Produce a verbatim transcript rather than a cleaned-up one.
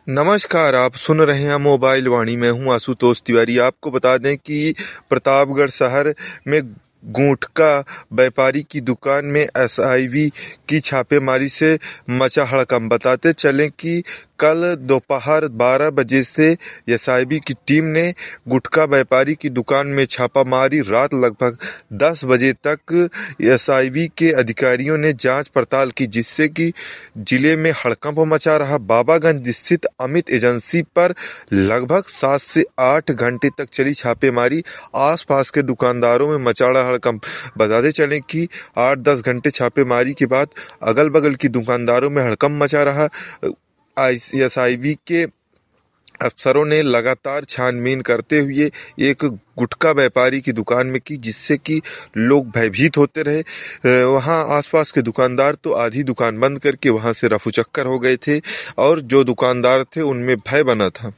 नमस्कार, आप सुन रहे हैं मोबाइल वाणी। मैं हूं आशुतोष तिवारी। आपको बता दें कि प्रतापगढ़ शहर में गुटखा व्यापारी की दुकान में एसआईबी की छापेमारी से मचा हड़कंप। बताते चलें कि कल दोपहर बारह बजे से एसआईबी की टीम ने गुटखा व्यापारी की दुकान में छापा मारी। रात लगभग दस बजे तक एसआईबी के अधिकारियों ने जांच पड़ताल की, जिससे कि जिले में हड़कंप मचा रहा। बाबागंज स्थित अमित एजेंसी पर लगभग सात से आठ घंटे तक चली छापेमारी। आसपास के दुकानदारों में मचा रहा हड़कंप। बताते चलें कि आठ दस घंटे छापेमारी के बाद अगल बगल की दुकानदारों में हड़कंप मचा रहा। एसआईबी के अफसरों ने लगातार छानबीन करते हुए एक गुटखा व्यापारी की दुकान में की, जिससे कि लोग भयभीत होते रहे। वहां आसपास के दुकानदार तो आधी दुकान बंद करके वहां से रफू चक्कर हो गए थे और जो दुकानदार थे उनमें भय बना था।